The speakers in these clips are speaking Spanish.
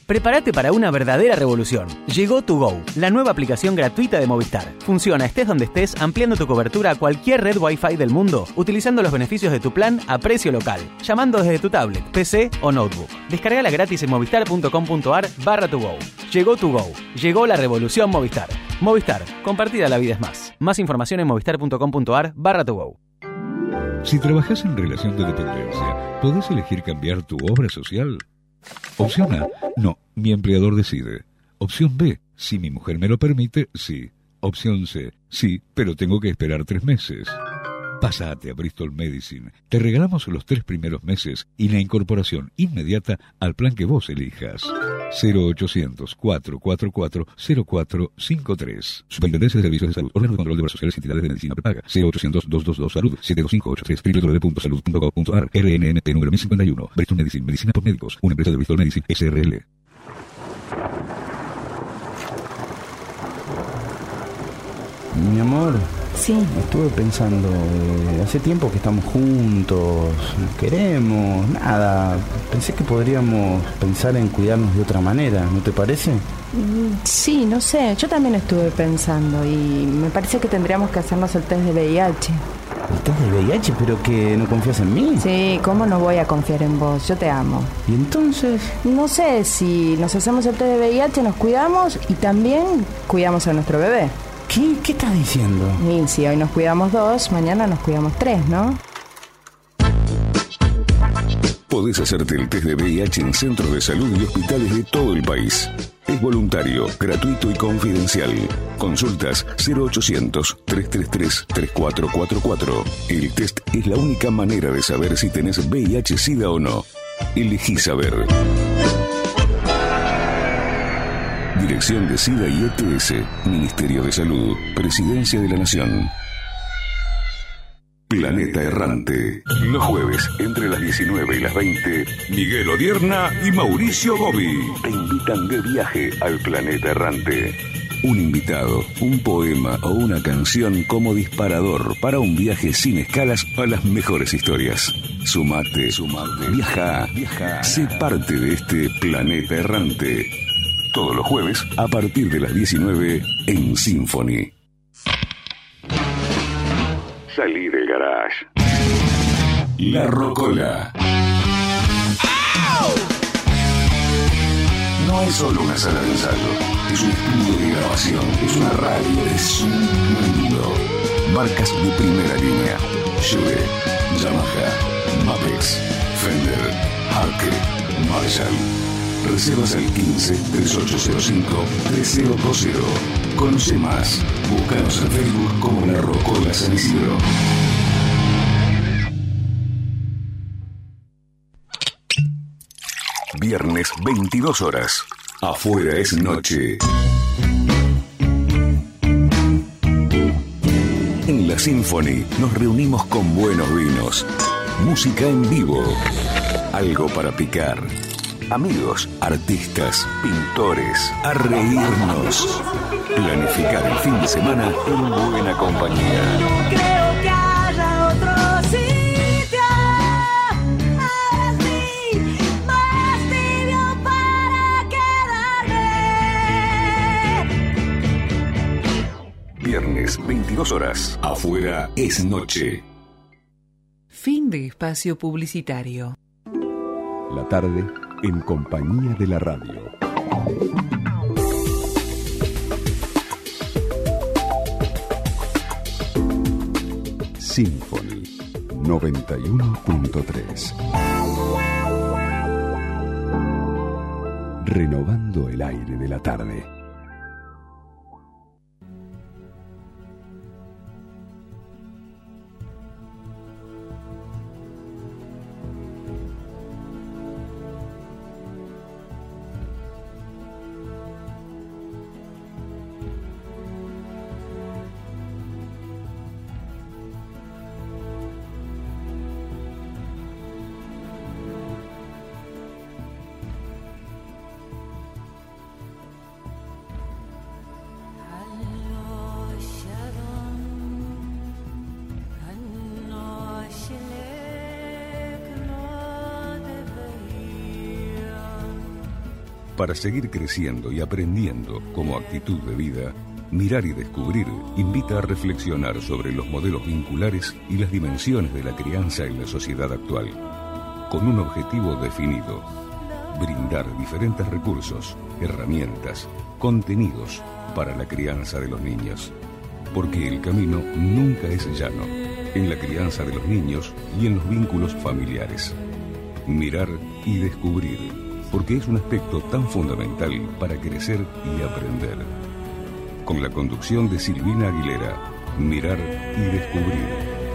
Prepárate para una verdadera revolución. Llegó To Go, la nueva aplicación gratuita de Movistar. Funciona estés donde estés, ampliando tu cobertura a cualquier red Wi-Fi del mundo, utilizando los beneficios de tu plan a precio local, llamando desde tu tablet, PC o notebook. Descargala gratis en movistar.com.ar/togo. Llegó To Go. Llegó la revolución Movistar. Movistar, compartida la vida es más. Más información en movistar.com.ar/togo. Si trabajas en relación de dependencia, ¿podés elegir cambiar tu obra social? Opción A, no, mi empleador decide. Opción B, si mi mujer me lo permite, sí. Opción C, sí, pero tengo que esperar 3 meses. Pásate a Bristol Medicine. Te regalamos los 3 primeros meses y la incorporación inmediata al plan que vos elijas. 0800-444-0453. Superintendencia de Servicios de Salud. Órgano de Control de Obras Sociales y Entidades de Medicina Prepaga. 0800-222-SALUD. 72583. www.salud.gov.ar. RNMP número 1051. Bristol Medicine. Medicina por médicos. Una empresa de Bristol Medicine SRL. Mi amor. Sí. Estuve pensando, hace tiempo que estamos juntos, nos queremos, nada. Pensé que podríamos pensar en cuidarnos de otra manera, ¿no te parece? Sí, no sé, yo también estuve pensando y me parece que tendríamos que hacernos el test de VIH. ¿El test de VIH? ¿Pero que no confías en mí? Sí, ¿cómo no voy a confiar en vos? Yo te amo. ¿Y entonces? No sé, si nos hacemos el test de VIH nos cuidamos y también cuidamos a nuestro bebé. ¿Qué estás diciendo? Y si hoy nos cuidamos 2, mañana nos cuidamos 3, ¿no? Podés hacerte el test de VIH en centros de salud y hospitales de todo el país. Es voluntario, gratuito y confidencial. Consultas 0800-333-3444. El test es la única manera de saber si tenés VIH-Sida o no. Elegí saber. Dirección de SIDA y ETS, Ministerio de Salud, Presidencia de la Nación. Planeta Errante. Los jueves, entre las 19 y las 20, Miguel Odierna y Mauricio Gobi te invitan de viaje al Planeta Errante. Un invitado, un poema o una canción como disparador para un viaje sin escalas a las mejores historias. Sumate, viaja, sé parte de este Planeta Errante. Todos los jueves, a partir de las 19, en Symphony. Salí del garage. La Rocola. No es solo una sala de ensayo, es un estudio de grabación, es una radio, es un mundo. Marcas de primera línea: Shure, Yamaha, Mapex, Fender, Harke, Marshall. Reservas al 15-3805-3020. Conoce más. Búscanos en Facebook como La Rocola San Isidro. Viernes 22 horas. Afuera es noche. En la Symphony nos reunimos con buenos vinos, música en vivo, algo para picar. Amigos, artistas, pintores, a reírnos. Planificar el fin de semana en buena compañía. No creo que haya otro sitio así, más tibio para quedarme. Viernes, 22 horas. Afuera es noche. Fin de espacio publicitario. La tarde en compañía de la radio. Symphony 91.3. Renovando el aire de la tarde. Para seguir creciendo y aprendiendo como actitud de vida, Mirar y Descubrir invita a reflexionar sobre los modelos vinculares y las dimensiones de la crianza en la sociedad actual, con un objetivo definido: brindar diferentes recursos, herramientas, contenidos para la crianza de los niños. Porque el camino nunca es llano, en la crianza de los niños y en los vínculos familiares. Mirar y Descubrir, porque es un aspecto tan fundamental para crecer y aprender. Con la conducción de Silvina Aguilera, Mirar y Descubrir.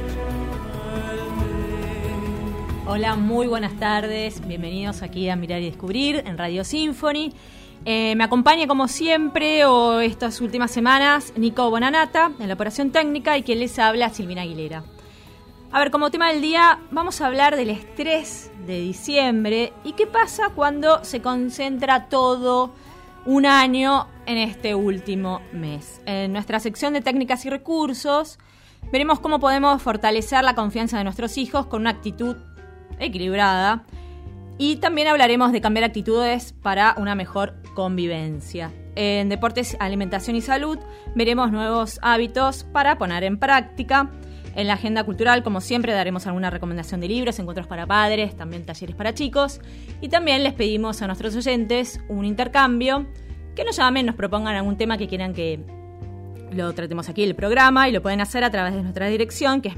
Hola, muy buenas tardes. Bienvenidos aquí a Mirar y Descubrir en Radio Symphony. Me acompaña como siempre estas últimas semanas Nico Bonanata en la operación técnica y quien les habla, Silvina Aguilera. A ver, como tema del día vamos a hablar del estrés de diciembre y qué pasa cuando se concentra todo un año en este último mes. En nuestra sección de técnicas y recursos veremos cómo podemos fortalecer la confianza de nuestros hijos con una actitud equilibrada y también hablaremos de cambiar actitudes para una mejor convivencia. En deportes, alimentación y salud veremos nuevos hábitos para poner en práctica. En la agenda cultural, como siempre, daremos alguna recomendación de libros, encuentros para padres, también talleres para chicos. Y también les pedimos a nuestros oyentes un intercambio, que nos llamen, nos propongan algún tema que quieran que lo tratemos aquí en el programa, y lo pueden hacer a través de nuestra dirección, que es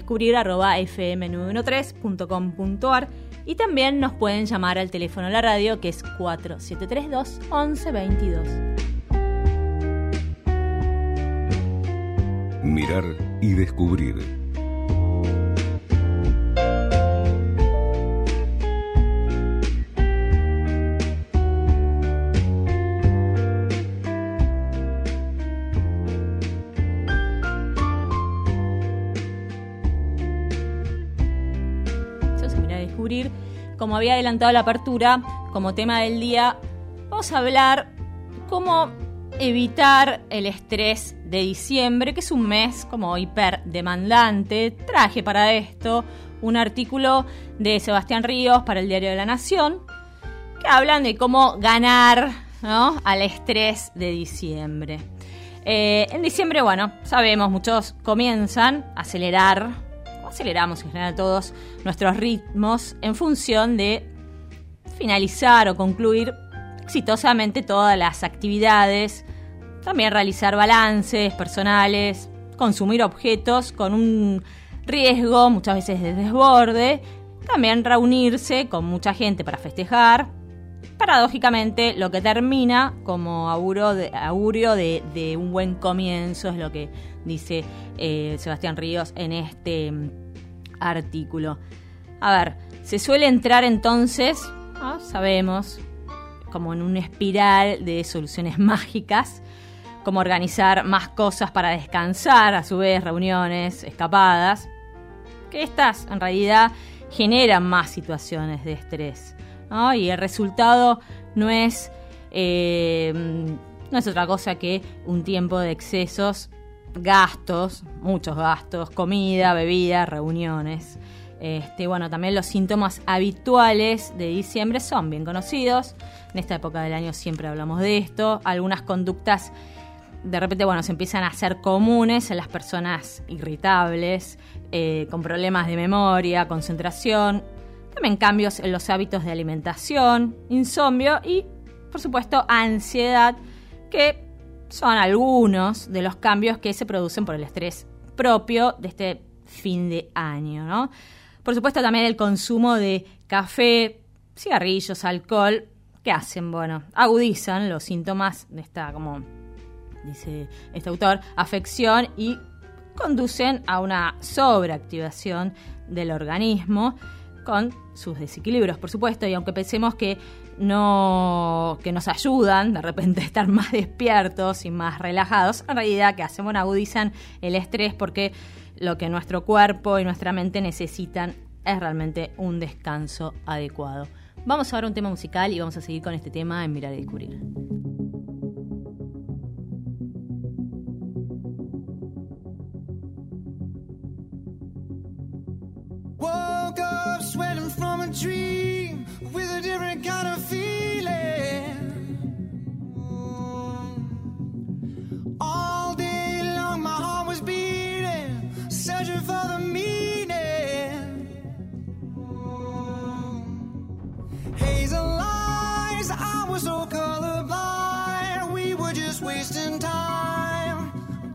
miradydescubrir@fm913.com.ar, y también nos pueden llamar al teléfono de la radio, que es 4732-1122. Mirar y Descubrir. Mirar y Descubrir, como había adelantado la apertura, como tema del día, vamos a hablar cómo evitar el estrés de diciembre, que es un mes como hiperdemandante. Traje para esto un artículo de Sebastián Ríos para el Diario de la Nación, que hablan de cómo ganar, ¿no?, al estrés de diciembre. En diciembre, bueno, sabemos, muchos comienzan a aceleramos en general todos nuestros ritmos en función de finalizar o concluir exitosamente todas las actividades, también realizar balances personales, consumir objetos con un riesgo muchas veces de desborde, también reunirse con mucha gente para festejar. Paradójicamente, lo que termina como augurio de un buen comienzo es lo que dice Sebastián Ríos en este artículo. A ver, se suele entrar entonces, ¿no?, sabemos, como en una espiral de soluciones mágicas, como organizar más cosas para descansar, a su vez reuniones, escapadas, que estas en realidad generan más situaciones de estrés, ¿no? Y el resultado no es otra cosa que un tiempo de excesos, gastos, muchos gastos, comida, bebida, reuniones. Bueno, también los síntomas habituales de diciembre son bien conocidos. En esta época del año siempre hablamos de esto. Algunas conductas de repente, bueno, se empiezan a hacer comunes en las personas irritables, con problemas de memoria, concentración. También cambios en los hábitos de alimentación, insomnio y, por supuesto, ansiedad, que son algunos de los cambios que se producen por el estrés propio de este fin de año, ¿no? Por supuesto, también el consumo de café, cigarrillos, alcohol, ¿qué hacen? Bueno, agudizan los síntomas de esta, como dice este autor, afección, y conducen a una sobreactivación del organismo con sus desequilibrios, por supuesto, y aunque pensemos que nos ayudan de repente a estar más despiertos y más relajados, en realidad, ¿qué hacen? Bueno, agudizan el estrés, porque lo que nuestro cuerpo y nuestra mente necesitan es realmente un descanso adecuado. Vamos a ver un tema musical y vamos a seguir con este tema en Mirar y Descubrir. Woke up sweating from a dream with a different kind of feeling. wasting time.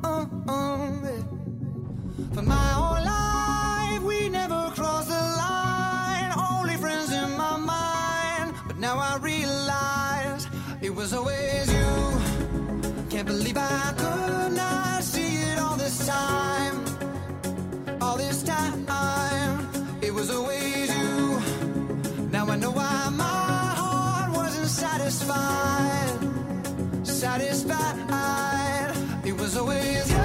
For my whole life, we never crossed the line. Only friends in my mind. But now I realize it was always you. Can't believe I could not see it all this time. All this time. It was always you. Now I know why my heart wasn't satisfied. It was always you.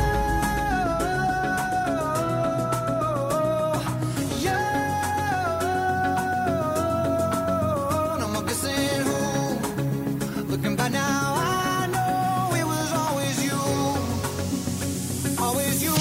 No more guessing who. Looking back now, I know it was always you. Always you.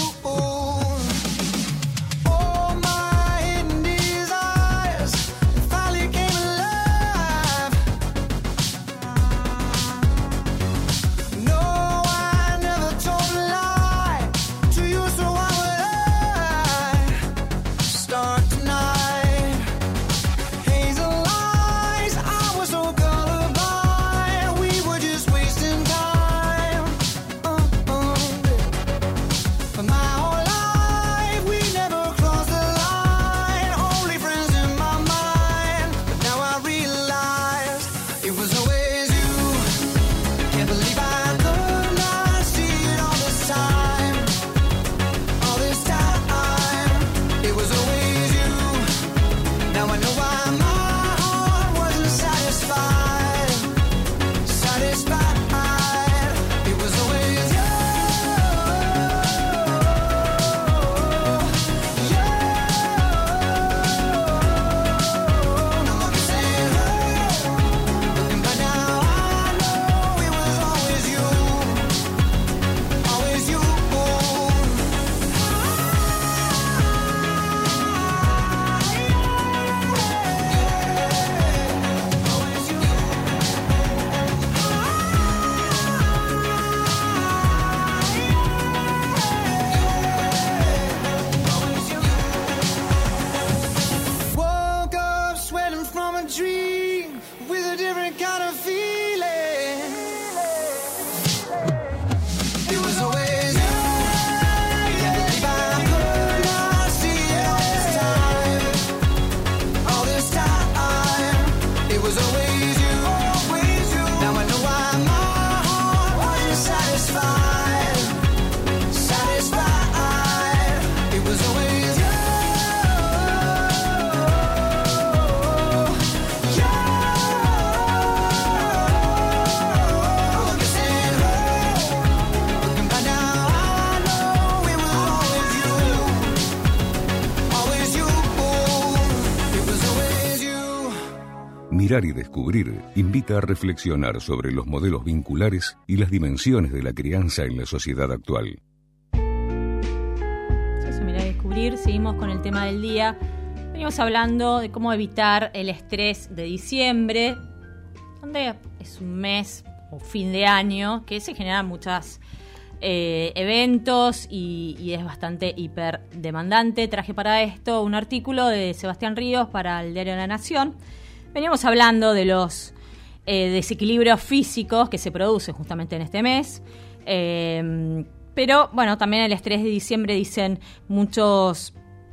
Mirar y Descubrir invita a reflexionar sobre los modelos vinculares y las dimensiones de la crianza en la sociedad actual. Eso, Mirar y Descubrir, seguimos con el tema del día. Venimos hablando de cómo evitar el estrés de diciembre, donde es un mes o fin de año que se generan muchos eventos y es bastante hiperdemandante. Traje para esto un artículo de Sebastián Ríos para el diario La Nación. Veníamos hablando de los desequilibrios físicos que se producen justamente en este mes, pero bueno, también el estrés de diciembre, dicen muchos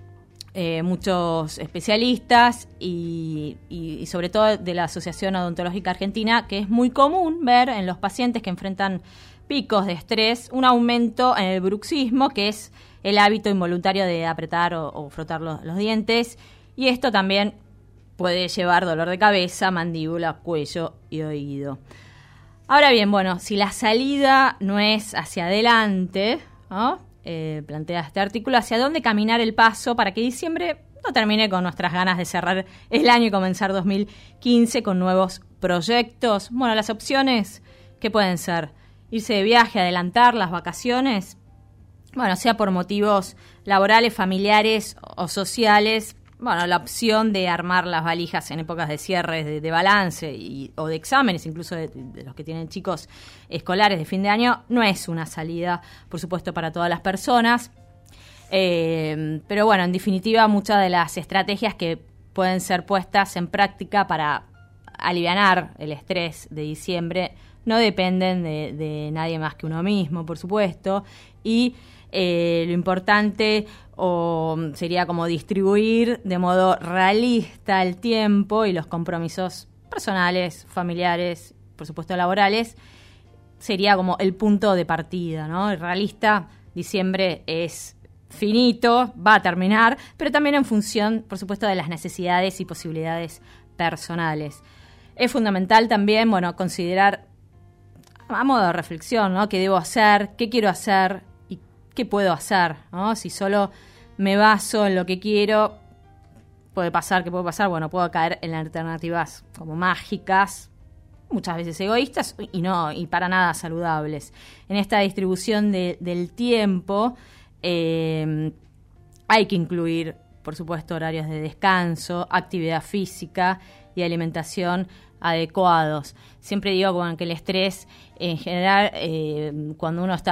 especialistas y sobre todo de la Asociación Odontológica Argentina, que es muy común ver en los pacientes que enfrentan picos de estrés un aumento en el bruxismo, que es el hábito involuntario de apretar o frotar los dientes, y esto también puede llevar dolor de cabeza, mandíbula, cuello y oído. Ahora bien, bueno, si la salida no es hacia adelante, ¿no? Plantea este artículo, ¿hacia dónde caminar el paso para que diciembre no termine con nuestras ganas de cerrar el año y comenzar 2015 con nuevos proyectos? Bueno, las opciones, ¿qué pueden ser? Irse de viaje, adelantar las vacaciones, bueno, sea por motivos laborales, familiares o sociales. Bueno, la opción de armar las valijas en épocas de cierres, de balance o de exámenes, incluso de los que tienen chicos escolares de fin de año, no es una salida, por supuesto, para todas las personas. Pero bueno, en definitiva, muchas de las estrategias que pueden ser puestas en práctica para alivianar el estrés de diciembre no dependen de nadie más que uno mismo, por supuesto, y lo importante sería como distribuir de modo realista el tiempo y los compromisos personales, familiares, por supuesto laborales, sería como el punto de partida, ¿no? El realista, diciembre es finito, va a terminar, pero también en función, por supuesto, de las necesidades y posibilidades personales. Es fundamental también, bueno, considerar a modo de reflexión, ¿no? ¿Qué debo hacer? ¿Qué quiero hacer? ¿Y qué puedo hacer? ¿No? Si solo me baso en lo que quiero, ¿qué puede pasar? Bueno, puedo caer en alternativas como mágicas, muchas veces egoístas y para nada saludables. En esta distribución del tiempo hay que incluir, por supuesto, horarios de descanso, actividad física y alimentación adecuados. Siempre digo que el estrés en general cuando uno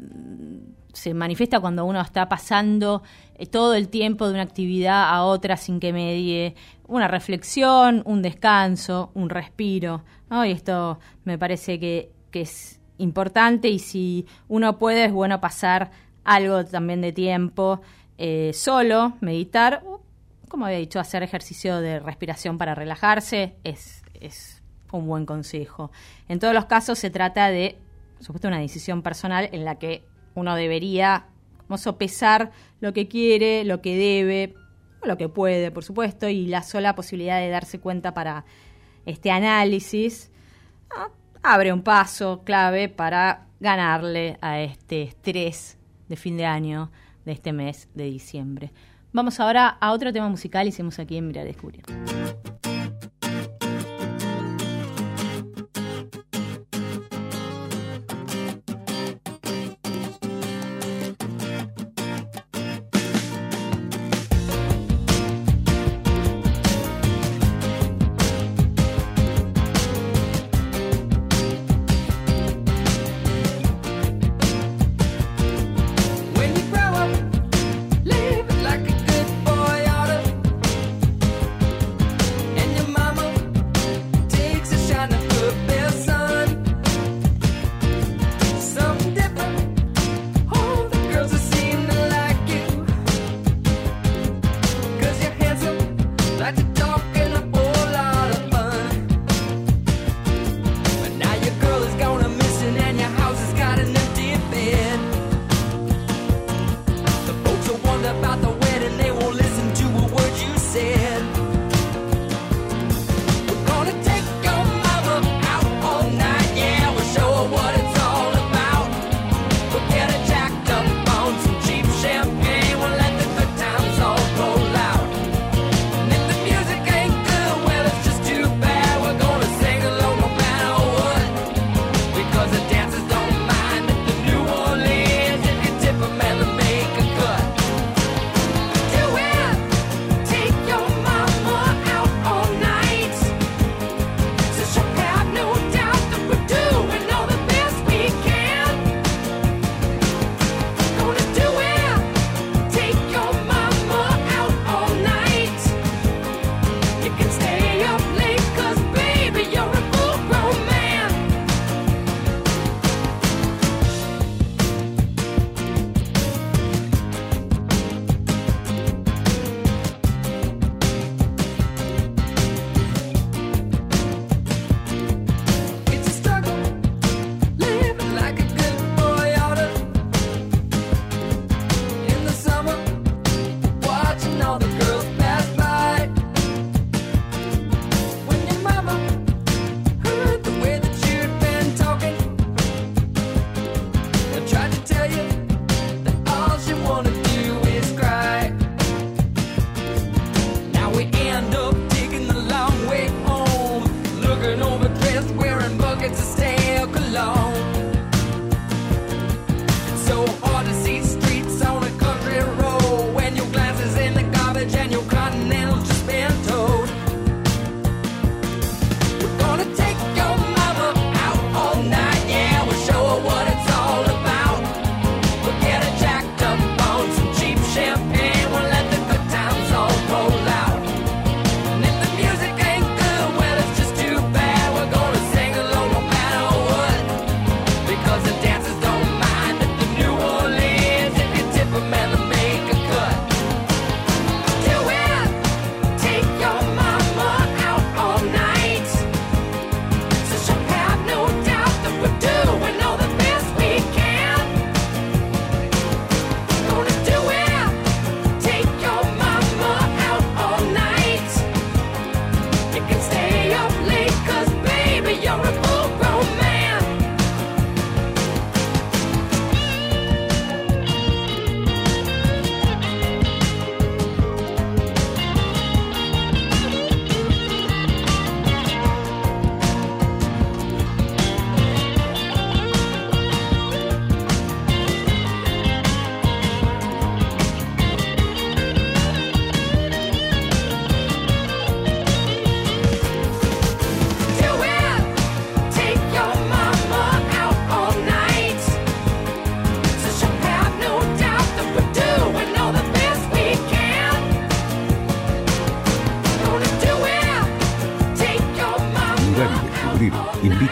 se manifiesta cuando uno está pasando todo el tiempo de una actividad a otra sin que medie una reflexión, un descanso, un respiro, ¿no? Y esto me parece que es importante, y si uno puede, es bueno pasar algo también de tiempo solo, meditar, o, como había dicho, hacer ejercicio de respiración para relajarse es un buen consejo. En todos los casos se trata de, por supuesto, una decisión personal en la que uno debería como sopesar lo que quiere, lo que debe, lo que puede, por supuesto, y la sola posibilidad de darse cuenta para este análisis abre un paso clave para ganarle a este estrés de fin de año de este mes de diciembre. Vamos ahora a otro tema musical y seguimos aquí en Mirar y Descubrir. Too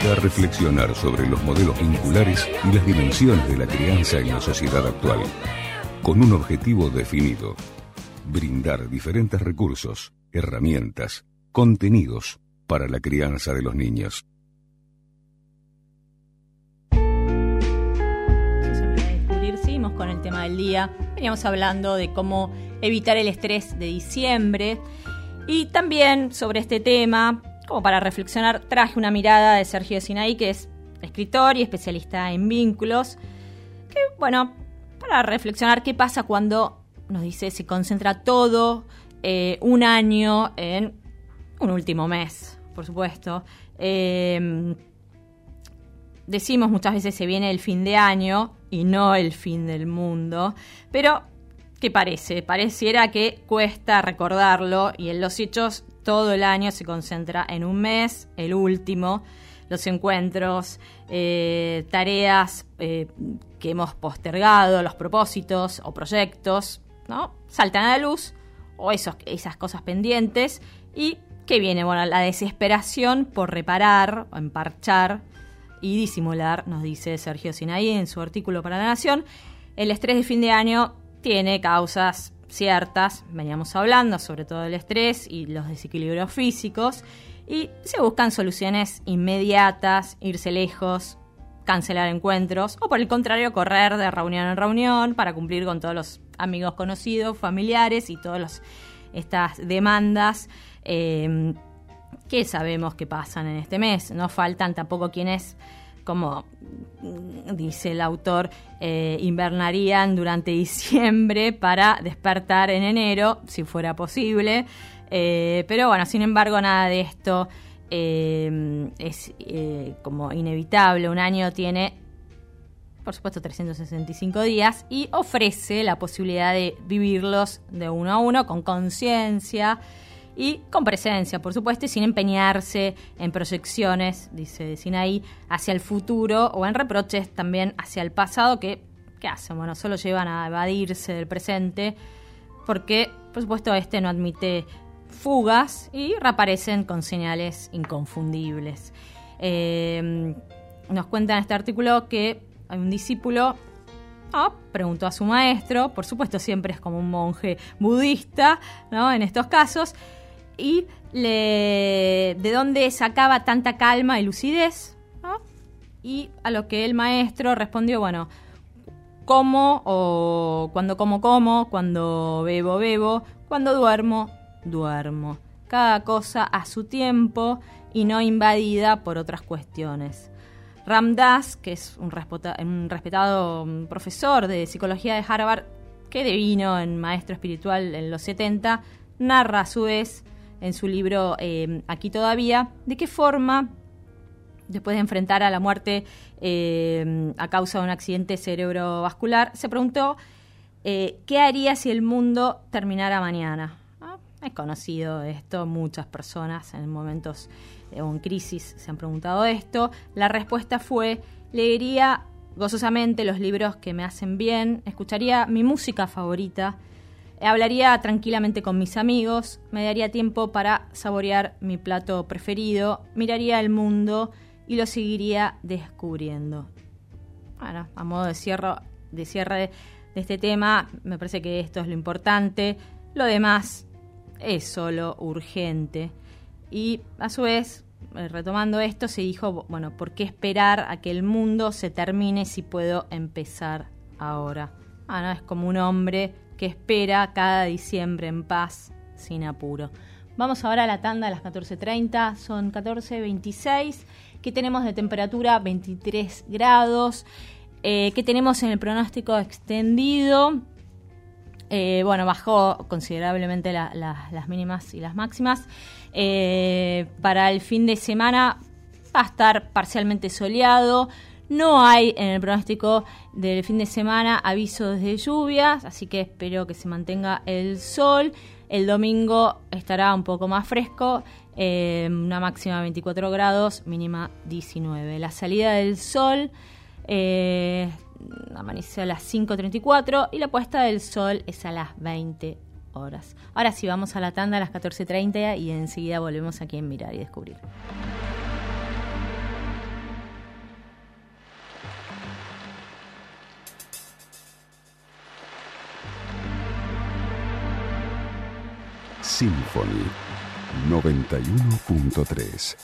invita a reflexionar sobre los modelos vinculares y las dimensiones de la crianza en la sociedad actual, con un objetivo definido: brindar diferentes recursos, herramientas, contenidos para la crianza de los niños. Seguimos con el tema del día. Veníamos hablando de cómo evitar el estrés de diciembre, y también sobre este tema, como para reflexionar, traje una mirada de Sergio Sinaí, que es escritor y especialista en vínculos, que, bueno, para reflexionar qué pasa cuando, nos dice, se concentra todo un año en un último mes, por supuesto. Decimos muchas veces se viene el fin de año y no el fin del mundo, pero ¿qué parece? Pareciera que cuesta recordarlo, y en los hechos todo el año se concentra en un mes, el último, los encuentros, tareas que hemos postergado, los propósitos o proyectos, ¿no? Saltan a la luz, o esas cosas pendientes, y ¿qué viene? Bueno, la desesperación por reparar o emparchar y disimular, nos dice Sergio Sinaí en su artículo para La Nación. El estrés de fin de año tiene causas ciertas, veníamos hablando sobre todo del estrés y los desequilibrios físicos, y se buscan soluciones inmediatas, irse lejos, cancelar encuentros, o por el contrario, correr de reunión en reunión para cumplir con todos los amigos conocidos, familiares y todas estas demandas que sabemos que pasan en este mes. No faltan tampoco quienes, como dice el autor, invernarían durante diciembre para despertar en enero, si fuera posible. Pero bueno, sin embargo, nada de esto es como inevitable. Un año tiene, por supuesto, 365 días y ofrece la posibilidad de vivirlos de uno a uno, con conciencia y con presencia, por supuesto, y sin empeñarse en proyecciones, dice Sinaí, hacia el futuro, o en reproches también hacia el pasado, que ¿qué hacen? Bueno, solo llevan a evadirse del presente, porque, por supuesto, no admite fugas y reaparecen con señales inconfundibles. Nos cuenta en este artículo que hay un discípulo, preguntó a su maestro, por supuesto siempre es como un monje budista, ¿no? En estos casos, y de dónde sacaba tanta calma y lucidez, ¿no? Y a lo que el maestro respondió, bueno, como, o cuando como, cuando bebo, cuando duermo, cada cosa a su tiempo y no invadida por otras cuestiones. Ram Dass, que es un respetado profesor de psicología de Harvard, que devino en maestro espiritual en los 70, narra a su vez en su libro Aquí todavía, de qué forma, después de enfrentar a la muerte a causa de un accidente cerebrovascular, se preguntó ¿qué haría si el mundo terminara mañana? Es conocido esto, muchas personas en momentos o en crisis se han preguntado esto. La respuesta fue: leería gozosamente los libros que me hacen bien, escucharía mi música favorita, hablaría tranquilamente con mis amigos, me daría tiempo para saborear mi plato preferido, miraría el mundo y lo seguiría descubriendo. Bueno, a modo de cierre de este tema, me parece que esto es lo importante. Lo demás es solo urgente. Y a su vez, retomando esto, se dijo, bueno, ¿por qué esperar a que el mundo se termine si puedo empezar ahora? No, es como un hombre que espera cada diciembre en paz, sin apuro. Vamos ahora a la tanda a las 14:30, son 14:26, que tenemos de temperatura 23 grados, que tenemos en el pronóstico extendido. Bajó considerablemente las mínimas y las máximas. Para el fin de semana va a estar parcialmente soleado. No hay en el pronóstico del fin de semana avisos de lluvias, así que espero que se mantenga el sol. El domingo estará un poco más fresco, una máxima de 24 grados, mínima 19. La salida del sol amanece a las 5:34 y la puesta del sol es a las 20 horas. Ahora sí, vamos a la tanda a las 14:30 y enseguida volvemos aquí en Mirar y Descubrir. Symphony 91.3.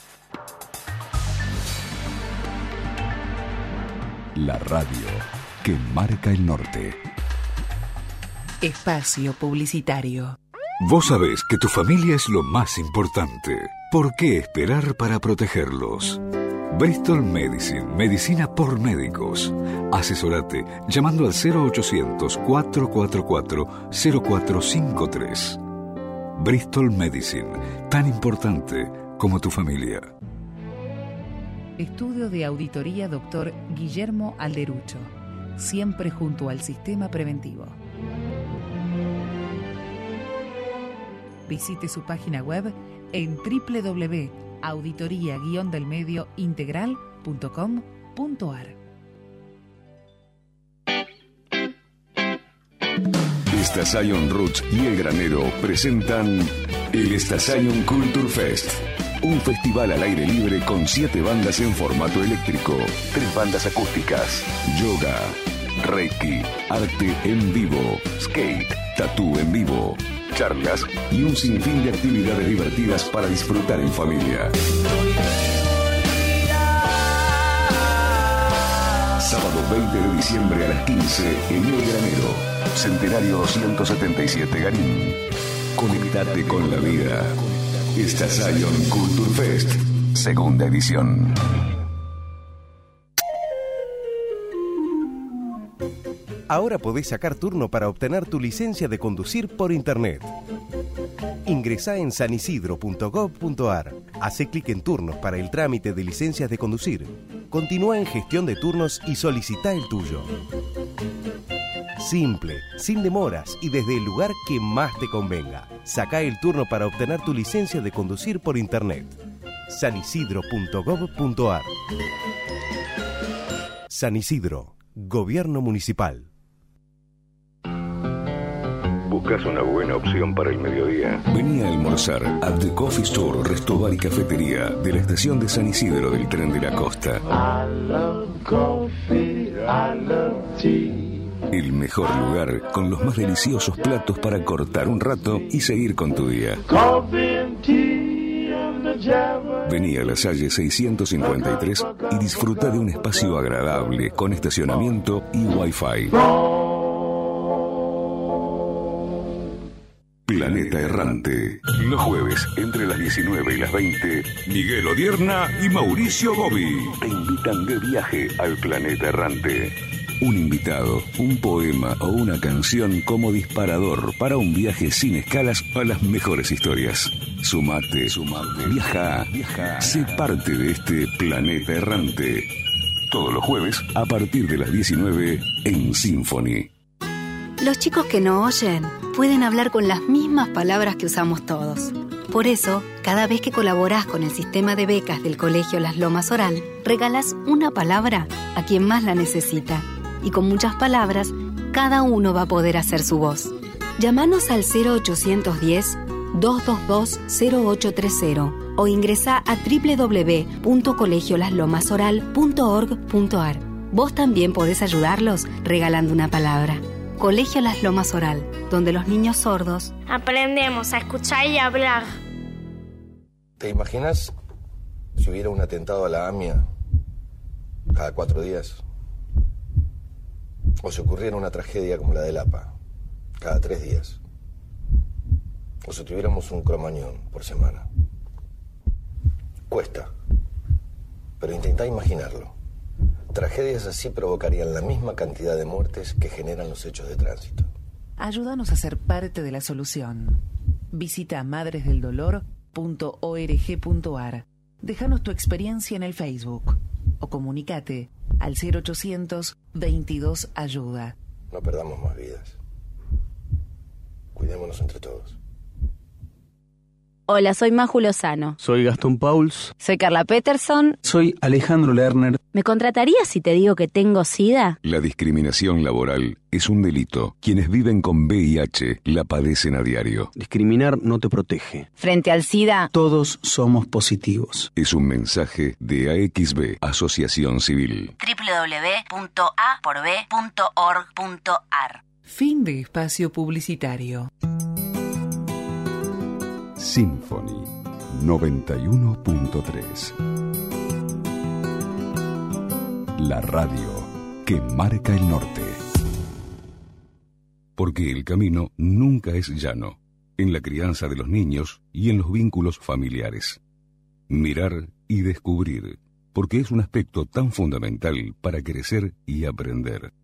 La radio que marca el norte. Espacio publicitario. Vos sabés que tu familia es lo más importante. ¿Por qué esperar para protegerlos? Bristol Medicine, medicina por médicos. Asesorate llamando al 0800-444-0453. Bristol Medicine, tan importante como tu familia. Estudio de Auditoría Dr. Guillermo Alderucho. Siempre junto al sistema preventivo. Visite su página web en www.auditoria-delmediointegral.com.ar. Estación Roots y El Granero presentan el Estación Culture Fest. Un festival al aire libre con 7 bandas en formato eléctrico, 3 bandas acústicas, yoga, reiki, arte en vivo, skate, tatú en vivo, charlas y un sinfín de actividades divertidas para disfrutar en familia. Sábado 20 de diciembre a las 15 en El Granero, Centenario 277 Garín. Conectate con la vida. Estación Culture Fest, segunda edición. Ahora podés sacar turno para obtener tu licencia de conducir por internet. Ingresá en sanisidro.gov.ar. Hacé clic en turnos para el trámite de licencias de conducir. Continúa en gestión de turnos y solicita el tuyo. Simple, sin demoras y desde el lugar que más te convenga. Sacá el turno para obtener tu licencia de conducir por internet. sanisidro.gov.ar. San Isidro, Gobierno Municipal. ¿Buscas una buena opción para el mediodía? Vení a almorzar a The Coffee Store, Resto Bar y Cafetería de la estación de San Isidro del Tren de la Costa. I love coffee, I love tea. El mejor lugar con los más deliciosos platos para cortar un rato y seguir con tu día. Vení a La Salle 653 y disfruta de un espacio agradable con estacionamiento y Wi-Fi. Planeta Errante. Los jueves, entre las 19 y las 20, Miguel Odierna y Mauricio Gobi te invitan de viaje al Planeta Errante. Un invitado, un poema o una canción como disparador para un viaje sin escalas a las mejores historias. Sumate, viaja, sé parte de este Planeta Errante. Todos los jueves, a partir de las 19, en Symphony. Los chicos que no oyen pueden hablar con las mismas palabras que usamos todos. Por eso, cada vez que colaborás con el sistema de becas del Colegio Las Lomas Oral, regalás una palabra a quien más la necesita. Y con muchas palabras, cada uno va a poder hacer su voz. Llámanos al 0810-222-0830 o ingresá a www.colegiolaslomasoral.org.ar. Vos también podés ayudarlos regalando una palabra. Colegio Las Lomas Oral, donde los niños sordos aprendemos a escuchar y hablar. ¿Te imaginas si hubiera un atentado a la AMIA cada 4 días? O si ocurriera una tragedia como la del APA cada 3 días. O si tuviéramos un cromañón por semana. Cuesta, pero intentá imaginarlo. Tragedias así provocarían la misma cantidad de muertes que generan los hechos de tránsito. Ayúdanos a ser parte de la solución. Visita madresdeldolor.org.ar. Déjanos tu experiencia en el Facebook o comunícate al 0800 22 ayuda. No perdamos más vidas. Cuidémonos entre todos. Hola, soy Maju Lozano. Soy Gastón Pauls. Soy Carla Peterson. Soy Alejandro Lerner. ¿Me contratarías si te digo que tengo SIDA? La discriminación laboral es un delito. Quienes viven con VIH la padecen a diario. Discriminar no te protege. Frente al SIDA, todos somos positivos. Es un mensaje de AXB, Asociación Civil. www.a4b.org.ar. Fin de espacio publicitario. Symphony 91.3. La radio que marca el norte. Porque el camino nunca es llano, en la crianza de los niños y en los vínculos familiares. Mirar y descubrir, porque es un aspecto tan fundamental para crecer y aprender.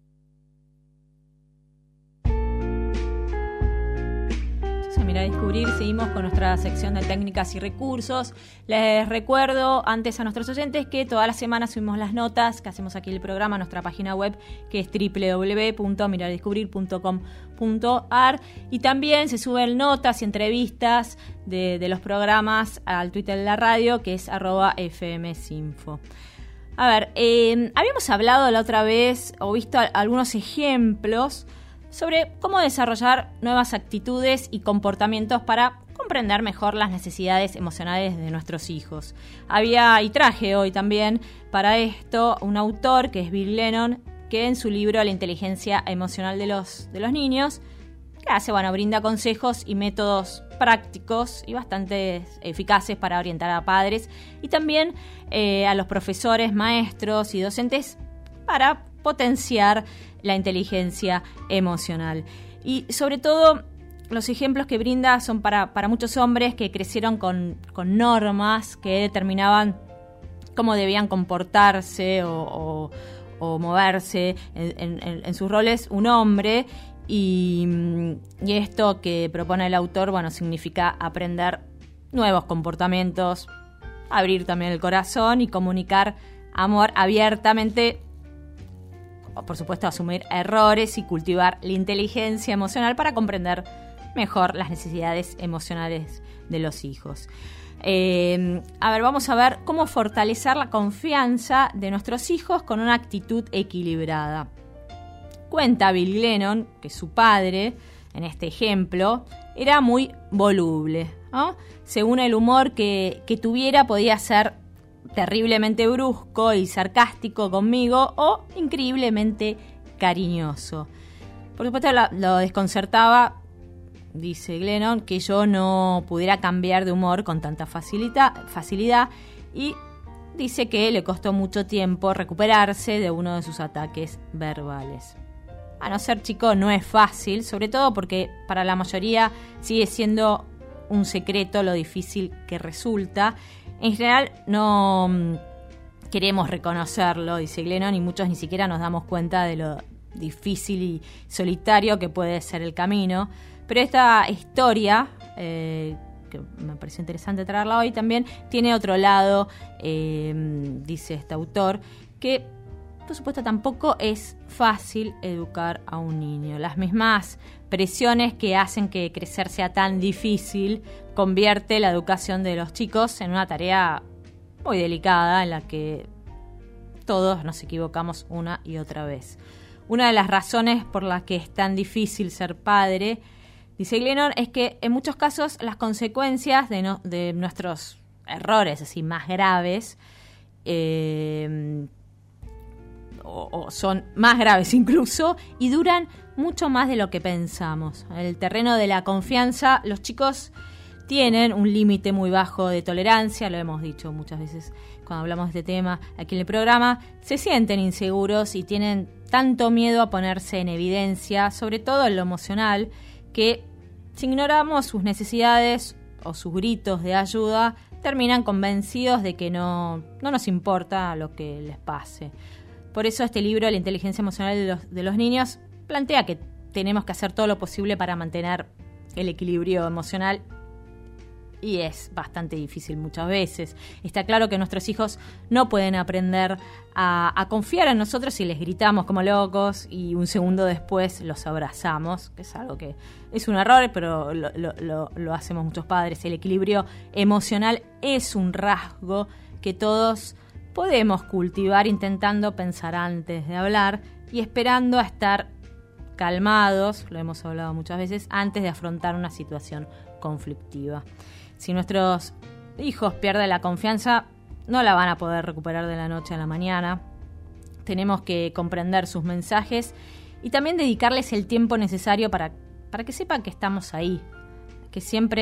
Mirar y descubrir, seguimos con nuestra sección de técnicas y recursos. Les recuerdo antes a nuestros oyentes que todas las semanas subimos las notas que hacemos aquí en el programa a nuestra página web, que es www.mirardescubrir.com.ar, y también se suben notas y entrevistas de los programas al Twitter de la radio, que es @fmsinfo. A ver, habíamos hablado la otra vez o visto algunos ejemplos sobre cómo desarrollar nuevas actitudes y comportamientos para comprender mejor las necesidades emocionales de nuestros hijos. Y traje hoy también para esto un autor que es Bill Lennon, que en su libro La inteligencia emocional de los niños, que hace, brinda consejos y métodos prácticos y bastante eficaces para orientar a padres y también a los profesores, maestros y docentes para potenciar la inteligencia emocional. Y sobre todo, los ejemplos que brinda son para muchos hombres que crecieron con normas que determinaban cómo debían comportarse o moverse en sus roles un hombre. Y esto que propone el autor, significa aprender nuevos comportamientos, abrir también el corazón y comunicar amor abiertamente. Por supuesto, asumir errores y cultivar la inteligencia emocional para comprender mejor las necesidades emocionales de los hijos. Vamos a ver cómo fortalecer la confianza de nuestros hijos con una actitud equilibrada. Cuenta Bill Lennon que su padre, en este ejemplo, era muy voluble, ¿no? Según el humor que tuviera, podía ser terriblemente brusco y sarcástico conmigo o increíblemente cariñoso. Por supuesto, lo desconcertaba, dice Lennon, que yo no pudiera cambiar de humor con tanta facilidad, y dice que le costó mucho tiempo recuperarse de uno de sus ataques verbales. Ser chico no es fácil, sobre todo porque para la mayoría sigue siendo un secreto lo difícil que resulta. En general no queremos reconocerlo, dice Lennon, y muchos ni siquiera nos damos cuenta de lo difícil y solitario que puede ser el camino. Pero esta historia, que me pareció interesante traerla hoy, también tiene otro lado, dice este autor, que por supuesto tampoco es fácil educar a un niño. Las mismas presiones que hacen que crecer sea tan difícil convierte la educación de los chicos en una tarea muy delicada en la que todos nos equivocamos una y otra vez. Una de las razones por las que es tan difícil ser padre, dice Lennon, es que en muchos casos las consecuencias de nuestros errores así más graves o son más graves incluso y duran mucho más de lo que pensamos. En el terreno de la confianza, los chicos tienen un límite muy bajo de tolerancia, lo hemos dicho muchas veces cuando hablamos de este tema aquí en el programa. Se sienten inseguros y tienen tanto miedo a ponerse en evidencia, sobre todo en lo emocional, que si ignoramos sus necesidades o sus gritos de ayuda, terminan convencidos de que no nos importa lo que les pase. Por eso este libro, La inteligencia emocional de los niños, plantea que tenemos que hacer todo lo posible para mantener el equilibrio emocional, y es bastante difícil muchas veces. Está claro que nuestros hijos no pueden aprender a confiar en nosotros si les gritamos como locos y un segundo después los abrazamos, que es algo que es un error, pero lo hacemos muchos padres. El equilibrio emocional es un rasgo que todos podemos cultivar intentando pensar antes de hablar y esperando a estar calmados, lo hemos hablado muchas veces, antes de afrontar una situación conflictiva. Si nuestros hijos pierden la confianza, no la van a poder recuperar de la noche a la mañana. Tenemos que comprender sus mensajes y también dedicarles el tiempo necesario para que sepan que estamos ahí, que siempre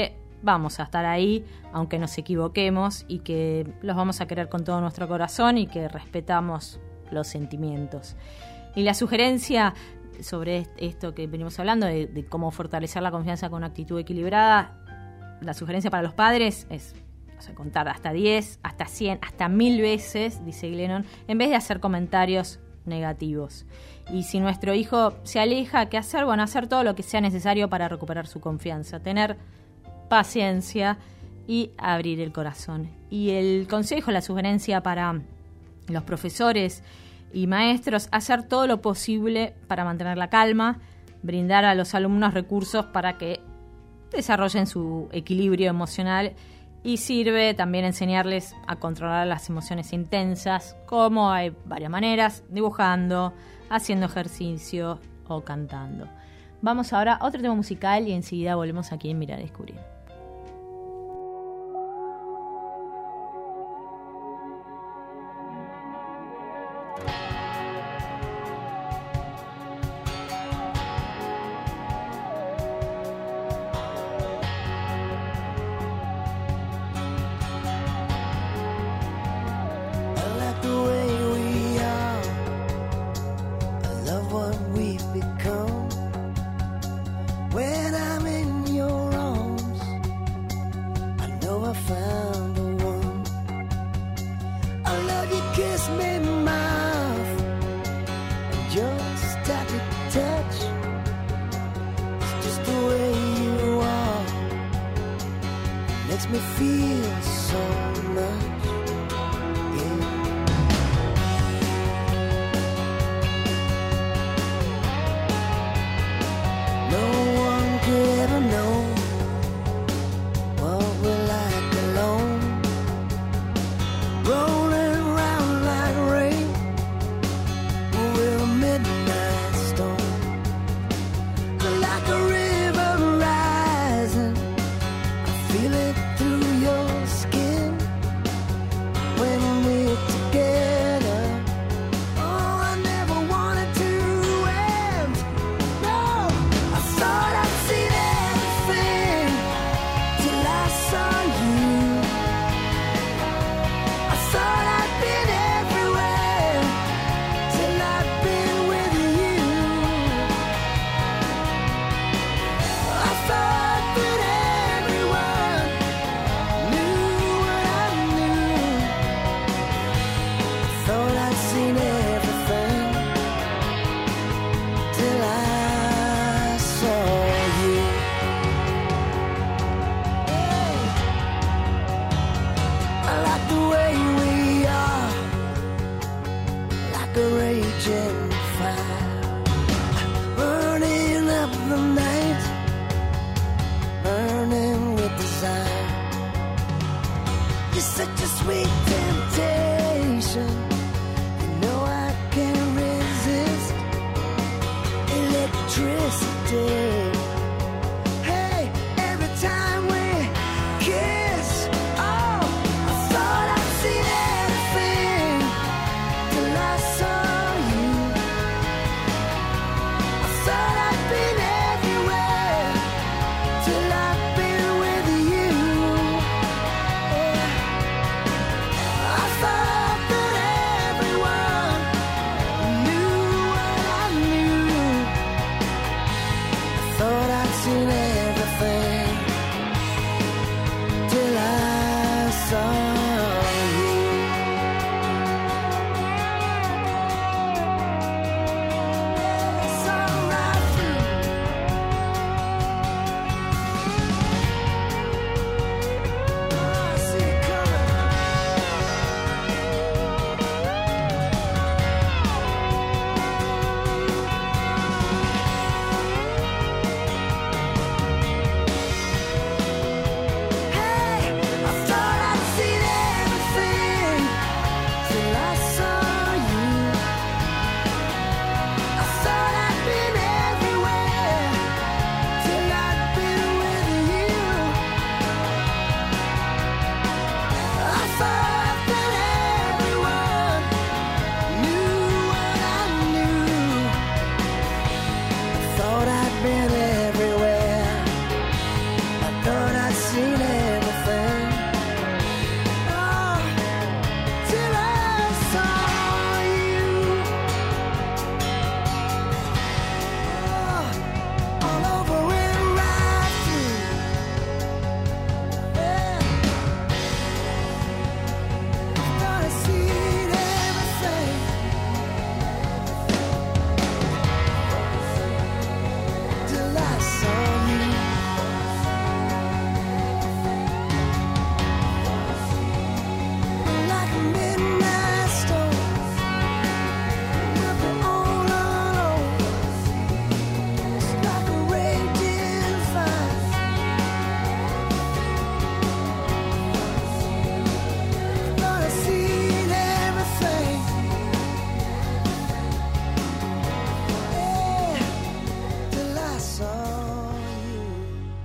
vamos a estar ahí, aunque nos equivoquemos, y que los vamos a querer con todo nuestro corazón y que respetamos los sentimientos. Y la sugerencia sobre esto que venimos hablando, de cómo fortalecer la confianza con una actitud equilibrada, la sugerencia para los padres es contar hasta 10, hasta 100, hasta 1000 veces, dice Glennon, en vez de hacer comentarios negativos. Y si nuestro hijo se aleja, ¿qué hacer? Bueno, hacer todo lo que sea necesario para recuperar su confianza, tener paciencia y abrir el corazón. Y el consejo, la sugerencia para los profesores y maestros, hacer todo lo posible para mantener la calma, brindar a los alumnos recursos para que desarrollen su equilibrio emocional, y sirve también enseñarles a controlar las emociones intensas, como hay varias maneras, dibujando, haciendo ejercicio o cantando. Vamos ahora a otro tema musical y enseguida volvemos aquí en Mirar y Descubrir.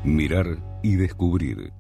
Mirar y descubrir.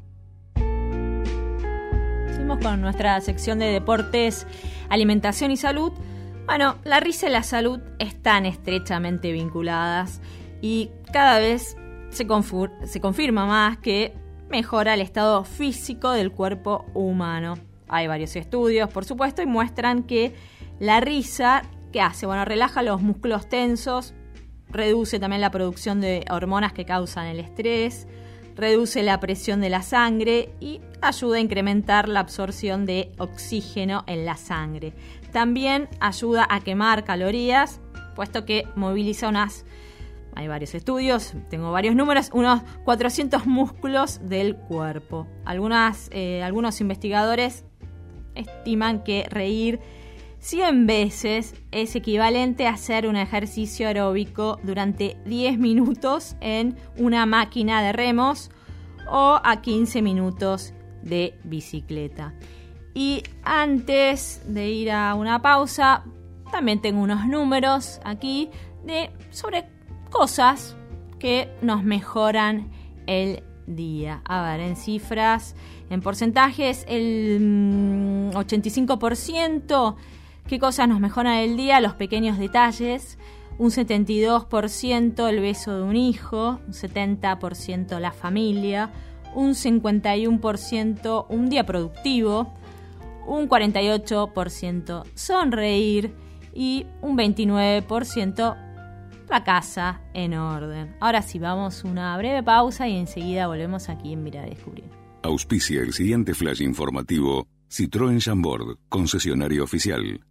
Seguimos con nuestra sección de deportes, alimentación y salud. Bueno, la risa y la salud están estrechamente vinculadas y cada vez se confirma más que mejora el estado físico del cuerpo humano. Hay varios estudios, por supuesto, y muestran que la risa, ¿qué hace? Bueno, relaja los músculos tensos, reduce también la producción de hormonas que causan el estrés, reduce la presión de la sangre y ayuda a incrementar la absorción de oxígeno en la sangre. También ayuda a quemar calorías, puesto que moviliza hay varios estudios, tengo varios números, unos 400 músculos del cuerpo. Algunos investigadores estiman que reír 100 veces es equivalente a hacer un ejercicio aeróbico durante 10 minutos en una máquina de remos o a 15 minutos de bicicleta. Y antes de ir a una pausa, también tengo unos números aquí sobre cosas que nos mejoran el día. A ver, en cifras, en porcentajes, el 85%. ¿Qué cosas nos mejoran el día? Los pequeños detalles. Un 72% el beso de un hijo. Un 70% la familia. Un 51% un día productivo. Un 48% sonreír. Y un 29% la casa en orden. Ahora sí, vamos a una breve pausa y enseguida volvemos aquí en Mirar y Descubrir. Auspicia el siguiente flash informativo Citroën Chambord, concesionario oficial.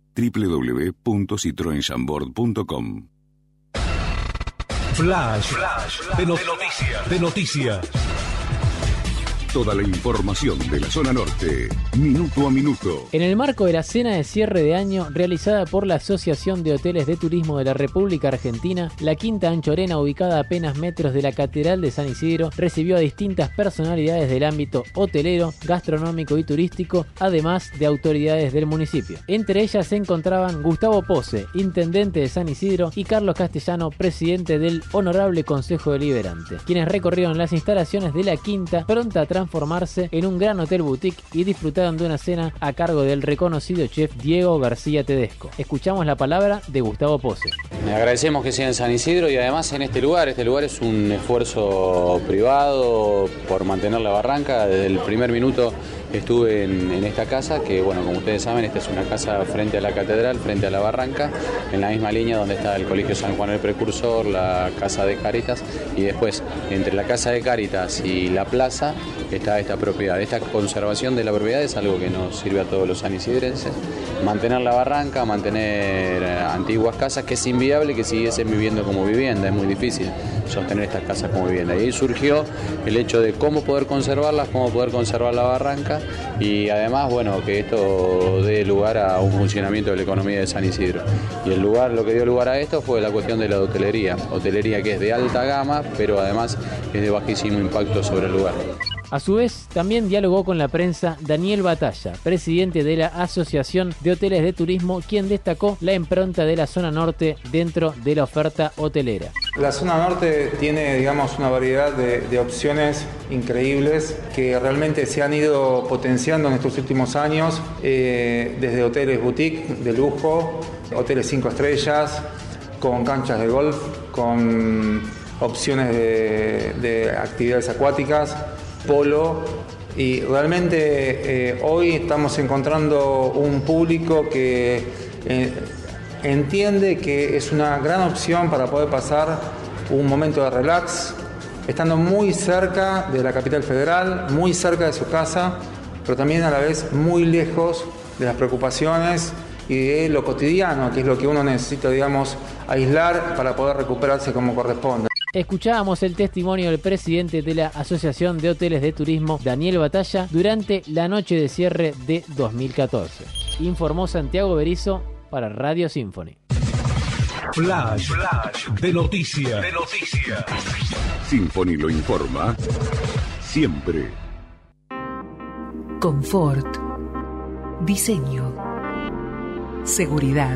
www.citroenchambord.com. Flash de noticias. Toda la información de la zona norte, minuto a minuto. En el marco de la cena de cierre de año realizada por la Asociación de Hoteles de Turismo de la República Argentina, la Quinta Anchorena, ubicada a apenas metros de la Catedral de San Isidro, recibió a distintas personalidades del ámbito hotelero, gastronómico y turístico, además de autoridades del municipio. Entre ellas se encontraban Gustavo Pose, intendente de San Isidro, y Carlos Castellano, presidente del Honorable Consejo Deliberante, quienes recorrieron las instalaciones de la Quinta, pronta a transformarse en un gran hotel boutique, y disfrutaron de una cena a cargo del reconocido chef Diego García Tedesco. Escuchamos la palabra de Gustavo Pose. Agradecemos que sea en San Isidro y además en este lugar. Este lugar es un esfuerzo privado por mantener la barranca. Desde el primer minuto estuve en esta casa, que bueno, como ustedes saben, esta es una casa frente a la catedral, frente a la barranca, en la misma línea donde está el Colegio San Juan el Precursor, la Casa de Cáritas, y después entre la Casa de Cáritas y la plaza está esta propiedad. Esta conservación de la propiedad es algo que nos sirve a todos los sanisidrenses. Mantener la barranca, mantener antiguas casas, que es inviable que siguiesen viviendo como vivienda, es muy difícil sostener estas casas como vivienda. Y ahí surgió el hecho de cómo poder conservarlas, cómo poder conservar la barranca, y además, bueno, que esto dé lugar a un funcionamiento de la economía de San Isidro. Y el lugar, lo que dio lugar a esto fue la cuestión de la hotelería que es de alta gama, pero además es de bajísimo impacto sobre el lugar. A su vez, también dialogó con la prensa Daniel Batalla, presidente de la Asociación de Hoteles de Turismo, quien destacó la impronta de la zona norte dentro de la oferta hotelera. La zona norte tiene, digamos, una variedad de opciones increíbles que realmente se han ido potenciando en estos últimos años, desde hoteles boutique de lujo, hoteles 5 estrellas, con canchas de golf, con opciones de actividades acuáticas, polo, y realmente hoy estamos encontrando un público que entiende que es una gran opción para poder pasar un momento de relax, estando muy cerca de la capital federal, muy cerca de su casa, pero también a la vez muy lejos de las preocupaciones y de lo cotidiano, que es lo que uno necesita, digamos, aislar para poder recuperarse como corresponde. Escuchábamos el testimonio del presidente de la Asociación de Hoteles de Turismo, Daniel Batalla, durante la noche de cierre de 2014. Informó Santiago Berizo para Radio Symphony. Flash de noticias. Symphony lo informa siempre. Confort, diseño, seguridad,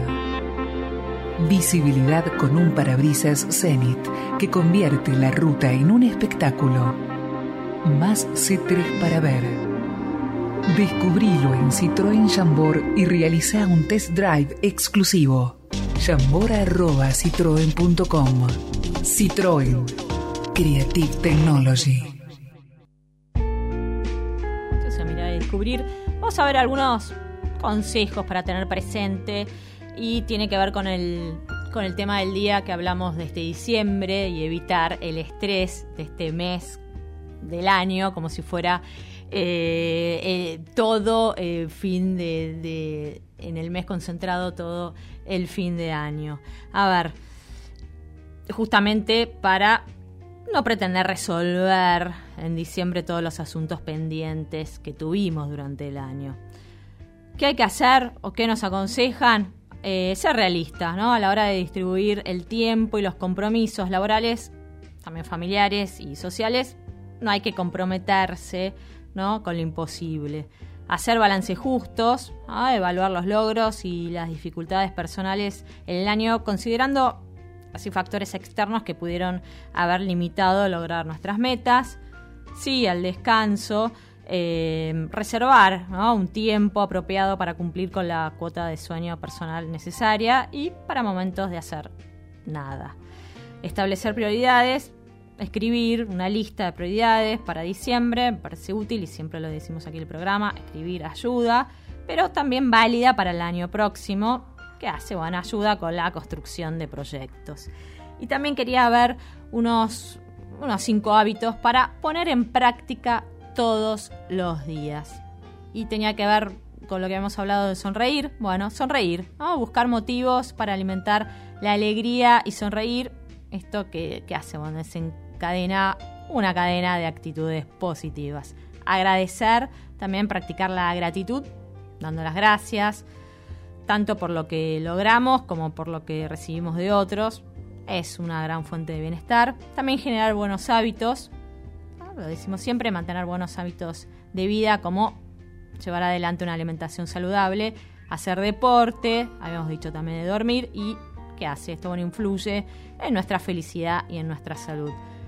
visibilidad con un parabrisas Zenith que convierte la ruta en un espectáculo. más C3 para ver. Descubrilo en Citroën Jambor y realiza un test drive exclusivo. jambor@citroen.com. Citroën. Creative Technology. Entonces, mira, descubrir. Vamos a ver algunos consejos para tener presente y tiene que ver con el tema del día que hablamos de este diciembre y evitar el estrés de este mes del año como si fuera todo fin de en el mes concentrado todo el fin de año. A ver, justamente para no pretender resolver en diciembre todos los asuntos pendientes que tuvimos durante el año. ¿Qué hay que hacer o qué nos aconsejan? Ser realistas, ¿no? A la hora de distribuir el tiempo y los compromisos laborales, también familiares y sociales, no hay que comprometerse, ¿no?, con lo imposible. Hacer balances justos, ¿no?, evaluar los logros y las dificultades personales en el año, considerando así factores externos que pudieron haber limitado lograr nuestras metas. Sí, al descanso, reservar, ¿no?, un tiempo apropiado para cumplir con la cuota de sueño personal necesaria y para momentos de hacer nada. Establecer prioridades, escribir una lista de prioridades para diciembre, me parece útil y siempre lo decimos aquí en el programa, escribir ayuda, pero también válida para el año próximo, que hace buena ayuda con la construcción de proyectos. Y también quería ver unos 5 hábitos para poner en práctica todos los días. Y tenía que ver con lo que hemos hablado de sonreír. Bueno, sonreír, ¿no? Buscar motivos para alimentar la alegría y sonreír. Esto que hace, bueno, desencadena una cadena de actitudes positivas. Agradecer, también practicar la gratitud, dando las gracias, tanto por lo que logramos como por lo que recibimos de otros. Es una gran fuente de bienestar. También generar buenos hábitos, ¿no? Lo decimos siempre, mantener buenos hábitos de vida, como llevar adelante una alimentación saludable, hacer deporte, habíamos dicho también de dormir, y ¿qué hace? Esto, bueno, influye en nuestra felicidad y en nuestra salud.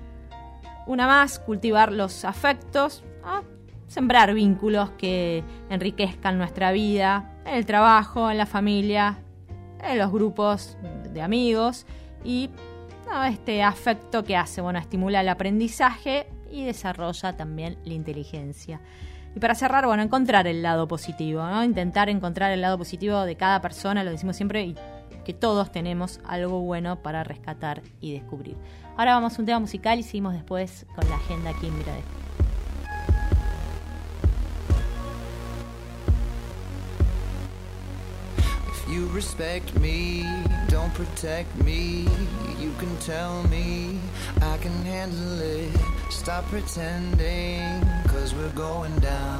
Una más, cultivar los afectos, ¿no? Sembrar vínculos que enriquezcan nuestra vida, en el trabajo, en la familia, en los grupos de amigos, y ¿no?, este afecto que hace, bueno, estimula el aprendizaje y desarrolla también la inteligencia. Y para cerrar, bueno, encontrar el lado positivo, ¿no? Intentar encontrar el lado positivo de cada persona, lo decimos siempre, y que todos tenemos algo bueno para rescatar y descubrir. Ahora vamos a un tema musical y seguimos después con la agenda aquí en Miradez. You respect me, don't protect me. You can tell me I can handle it. Stop pretending, 'cause we're going down.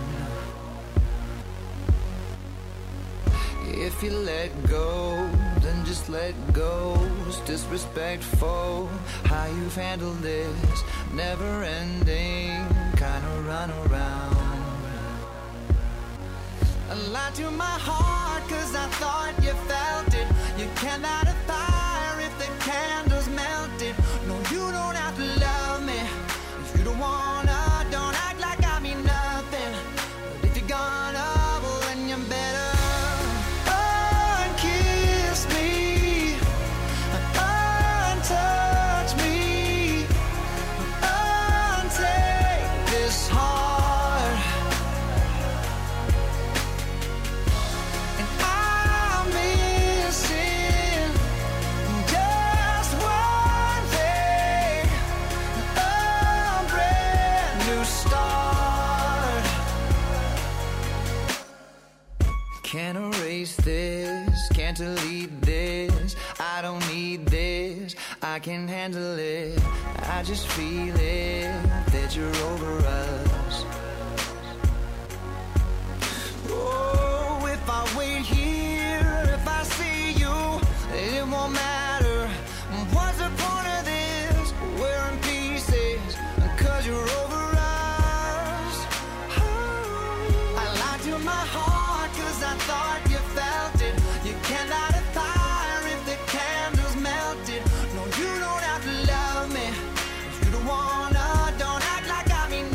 If you let go, then just let go. It's disrespectful how you've handled this. Never ending, kinda run around. I lied to my heart 'cause I thought you felt it. You can't light a fire if the candle's melted. No, you don't have to love me if you don't wanna. Don't act like I mean nothing. But if you're gonna, well then you better unkiss me, untouch me, untake this heart. Can't erase this, can't delete this. I don't need this, I can handle it. I just feel it, that you're over us. Oh, if I wait here, if I see you, it won't matter. What's the point of this? We're in pieces, 'cause you're over us. I lied to my heart 'cause I thought you felt it. You can't light a fire if the candle's melted. No, you don't have to love me if you don't wanna. Don't act like I mean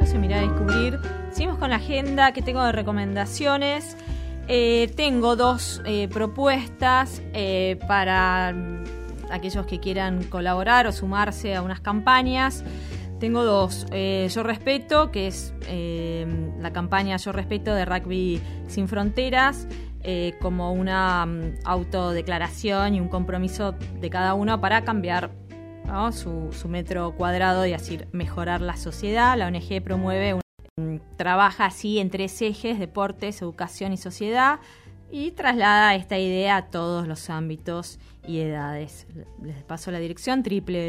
Seguimos en Mirar y Descubrir. Seguimos con la agenda que tengo de recomendaciones. Tengo 2 propuestas para aquellos que quieran colaborar o sumarse a unas campañas. Tengo 2. Yo Respeto, que es la campaña Yo Respeto de Rugby Sin Fronteras, como una autodeclaración y un compromiso de cada uno para cambiar, ¿no?, su metro cuadrado y así mejorar la sociedad. La ONG promueve trabaja así en 3 ejes: deportes, educación y sociedad, y traslada esta idea a todos los ámbitos y edades. Les paso la dirección: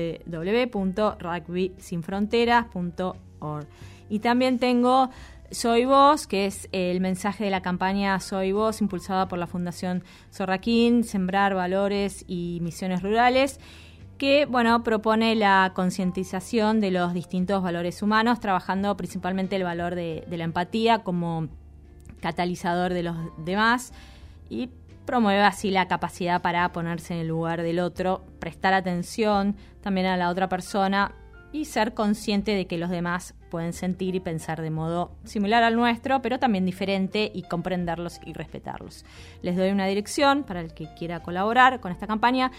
www.rugbysinfronteras.org. Y también tengo Soy Vos, que es el mensaje de la campaña Soy Vos, impulsada por la Fundación Zorraquín, Sembrar Valores y Misiones Rurales, que propone la concientización de los distintos valores humanos, trabajando principalmente el valor de la empatía como catalizador de los demás, y promueve así la capacidad para ponerse en el lugar del otro, prestar atención también a la otra persona y ser consciente de que los demás pueden sentir y pensar de modo similar al nuestro, pero también diferente, y comprenderlos y respetarlos. Les doy una dirección para el que quiera colaborar con esta campaña: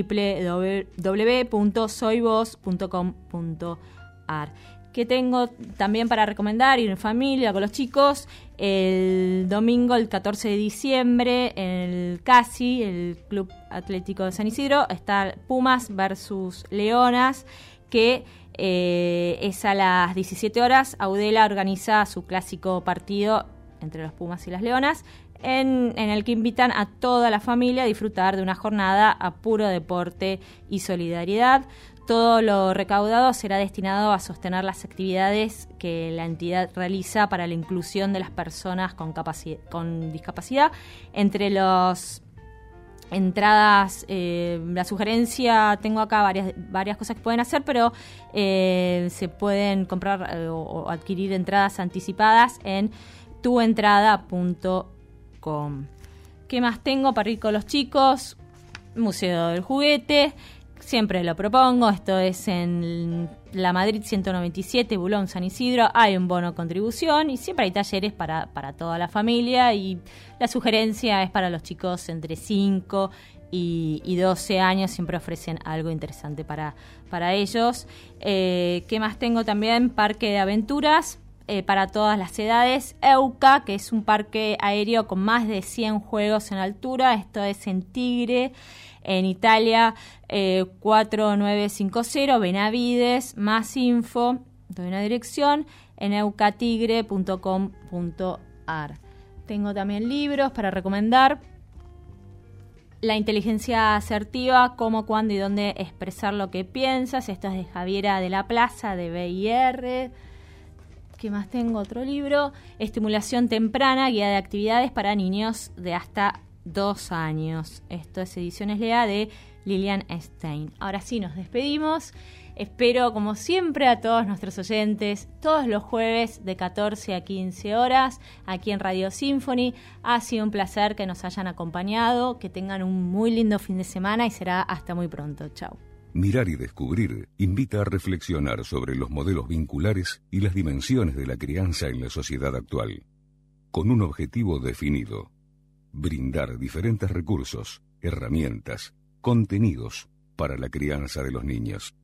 www.soyvos.com.ar. Que tengo también para recomendar ir en familia con los chicos el domingo, el 14 de diciembre, en el CASI, el Club Atlético de San Isidro, está Pumas versus Leonas, que es a las 17 horas. Audela organiza su clásico partido entre los Pumas y las Leonas, en el que invitan a toda la familia a disfrutar de una jornada a puro deporte y solidaridad. Todo lo recaudado será destinado a sostener las actividades que la entidad realiza para la inclusión de las personas con discapacidad. Entre las entradas, la sugerencia, tengo acá varias cosas que pueden hacer, pero se pueden comprar o adquirir entradas anticipadas en tuentrada.com. ¿Qué más tengo para ir con los chicos? Museo del Juguete. Siempre lo propongo, esto es en la Madrid 197, Bulón, San Isidro. Hay un bono contribución y siempre hay talleres para toda la familia, y la sugerencia es para los chicos entre 5 y 12 años, siempre ofrecen algo interesante para ellos. ¿Qué más tengo también? Parque de aventuras para todas las edades. EUCA, que es un parque aéreo con más de 100 juegos en altura, esto es en Tigre, en Italia, 4950 Benavides. Más info, doy una dirección, en eucatigre.com.ar. Tengo también libros para recomendar: La inteligencia asertiva, cómo, cuándo y dónde expresar lo que piensas. Esto es de Javiera de la Plaza, de BIR. ¿Qué más tengo? Otro libro: Estimulación temprana, guía de actividades para niños de hasta 2 años. Esto es Ediciones Lea, de Lilian Stein. Ahora sí, nos despedimos. Espero, como siempre, a todos nuestros oyentes todos los jueves de 14 a 15 horas aquí en Radio Symphony. Ha sido un placer que nos hayan acompañado, que tengan un muy lindo fin de semana y será hasta muy pronto. Chao. Mirar y Descubrir invita a reflexionar sobre los modelos vinculares y las dimensiones de la crianza en la sociedad actual, con un objetivo definido: brindar diferentes recursos, herramientas, contenidos para la crianza de los niños.